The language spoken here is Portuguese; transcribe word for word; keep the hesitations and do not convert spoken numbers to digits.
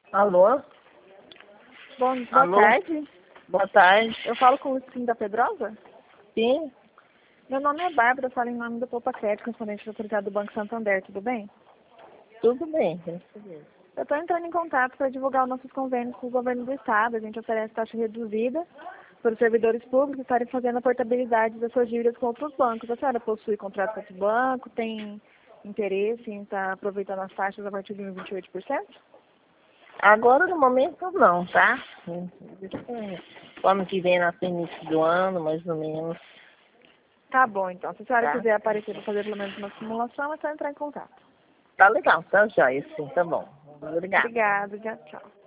Alô? Bom, boa Alô? tarde. Boa tarde. Eu falo com o Sim da Pedrosa? Sim, Meu nome é Bárbara, eu falo em nome do Poupa Crédito, correspondente da autoridade do Banco Santander, tudo bem? tudo bem. graças a Deus. Eu estou entrando em contato para divulgar os nossos convênios com o governo do Estado. A gente oferece taxa reduzida para os servidores públicos estarem fazendo a portabilidade das suas dívidas com outros bancos. A senhora possui contrato com outro banco? Tem interesse em estar aproveitando as taxas a partir de vinte e oito por cento? Agora, no momento, não, tá? Só ano que vem, no início do ano, mais ou menos. Tá bom, então. Se a senhora Tá? quiser aparecer para fazer pelo menos uma simulação, é só entrar em contato. Tá legal, tá jóia, sim, tá bom. Obrigada. Obrigada, já, tchau.